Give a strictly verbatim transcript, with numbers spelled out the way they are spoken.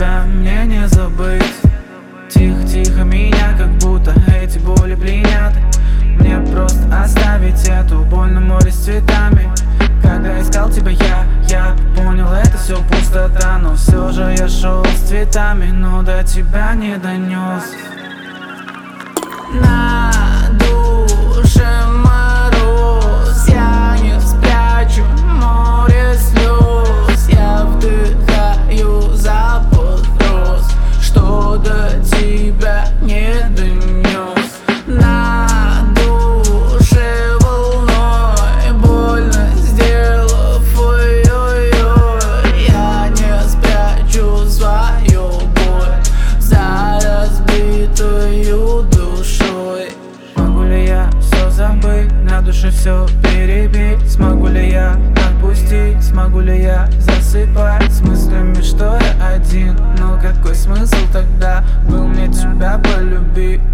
тебя мне не забыть. Тихо-тихо меня, как будто эти боли пленят. Мне просто оставить эту боль на море с цветами. Когда искал тебя я, я понял, это все пустота. Но все же я шел с цветами, но до тебя не донес. На душе мороз, я не спрячу море слез. Я вдыхаю запах роз, что до тебя не донес. На душе волной, больно сделав, ой-ой-ой. Я не спрячу свою боль за разбитую душой. Могу ли я все забыть, на душе все перебить? Смогу ли я отпустить, смогу ли я засыпать с мыслями, что я один? Но какой смысл тогда был мне тебя полюбить?